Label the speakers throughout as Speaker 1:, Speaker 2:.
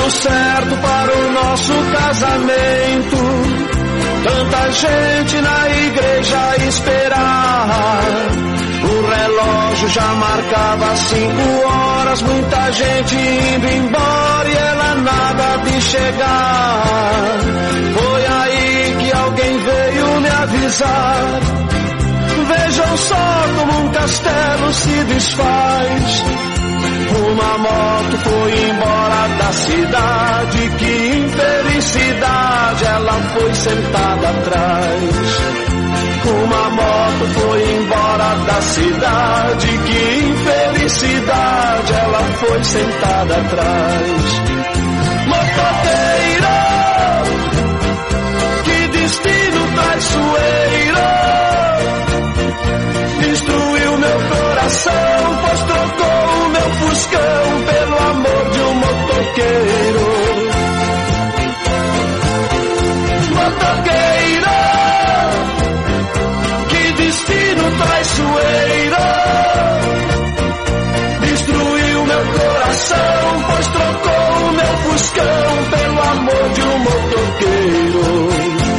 Speaker 1: Tudo certo para o nosso casamento. Tanta gente na igreja a esperar. O relógio já marcava 5 horas. Muita gente indo embora e ela nada de chegar. Foi aí que alguém veio me avisar. Vejam só como um castelo se desfaz. Uma moto foi embora da cidade. Que infelicidade, ela foi sentada atrás. Uma moto foi embora da cidade. Que infelicidade, ela foi sentada atrás. Motoqueiro, que destino traiçoeiro. Destruiu meu coração, pois trocou o meu fuscão pelo amor de um motoqueiro. Motoqueiro, que destino traiçoeiro. Destruiu meu coração, pois trocou o meu fuscão pelo amor de um motoqueiro.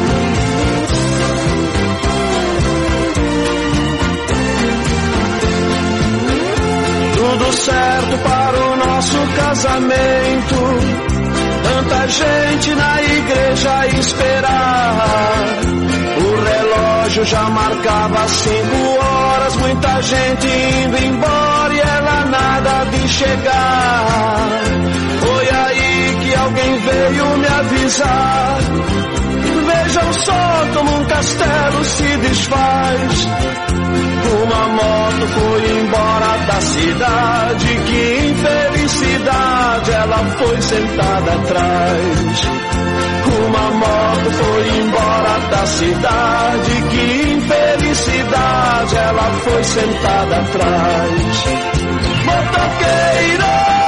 Speaker 1: Tudo certo para o nosso casamento. Tanta gente na igreja a esperar. O relógio já marcava 5 horas. Muita gente indo embora e ela nada de chegar. Foi aí que alguém veio me avisar. Vejam só como um castelo se desfaz. Uma moto foi embora da cidade. Que infelicidade, ela foi sentada atrás. Uma moto foi embora da cidade. Que infelicidade, ela foi sentada atrás. Motoqueiro,